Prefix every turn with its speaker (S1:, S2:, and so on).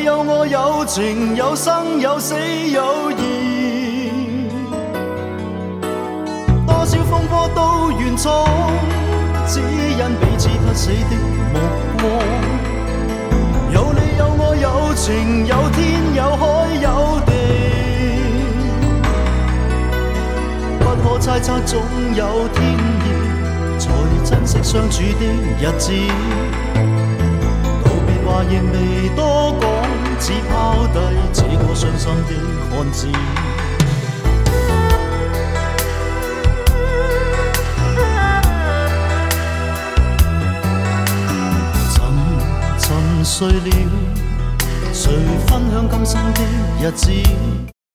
S1: 你有我有情有生有死有义，多少風波都願闖，只因彼此不死的目光。有你有我有情有天有海有地，不可猜測總有天意，才珍惜相處的日子。道別話亦未多講，只拋低這個傷心的漢子。沉睡了，誰分享今生的日子？